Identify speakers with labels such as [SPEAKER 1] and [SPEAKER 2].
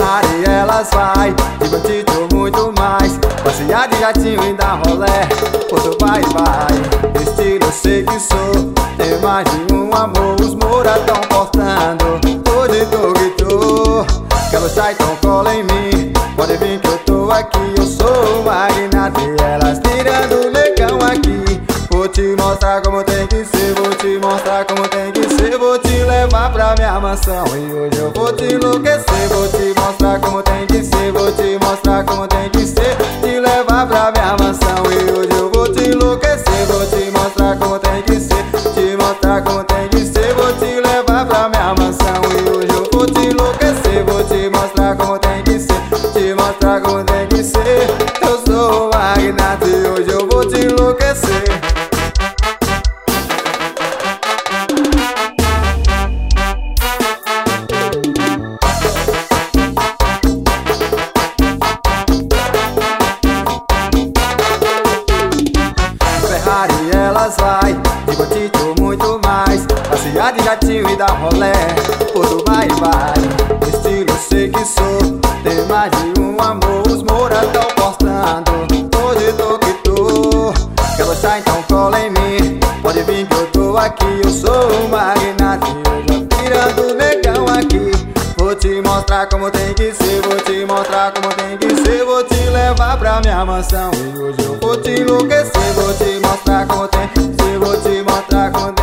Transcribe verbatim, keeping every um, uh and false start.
[SPEAKER 1] Ferrari elas vai, de bandido ou muito mais. Passear de jatinho e dar rolé, outro vai vai. Estilo eu sei que sou, tenho mais de um amor. Os moura tão portando, tô de tô que tô. Quero sair, então cola em mim, pode vir que eu tô aqui. Eu sou o magnata e elas tirando o negão aqui. Vou te mostrar como tem que ser, vou te mostrar como tem que ser. Vou te levar pra minha mansão e hoje eu vou te enlouquecer. Vou te mostrar como tem que ser, vou te mostrar como tem que ser. Te levar pra minha mansão e hoje eu vou te enlouquecer. Vou te mostrar como tem que ser, te mostrar como tem que ser. Vou te levar pra minha mansão e hoje eu vou te enlouquecer. Vou te mostrar como tem que ser, te mostrar como tem que ser. Eu sou o magnata e hoje eu vou te enlouquecer. Ferrari elas vai, de bandido muito mais. Passear de jatinho e dar rolé, outro vai vai. Estilo eu sei que sou, tem mais de um amor. Os moura tão postando, hoje tô que tô. Quer gostar então cola em mim, pode vir que eu tô aqui. Eu sou o magnata e eu já tirando o negão aqui. Vou te mostrar como tem que ser, vou te mostrar como tem que ser. Vou te levar pra minha mansão e hoje eu vou te enlouquecer. Vou te mostrar como tem que ser, vou te mostrar como tem que ser.